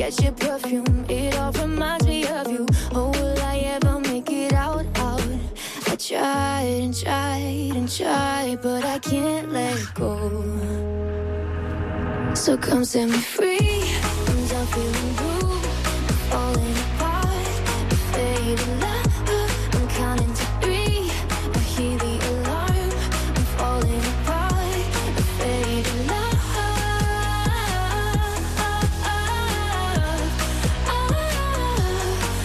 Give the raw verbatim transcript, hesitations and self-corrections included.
forget your perfume. It all reminds me of you. Oh, will I ever make it out, out? I tried and tried and tried, but I can't let go. So come set me free.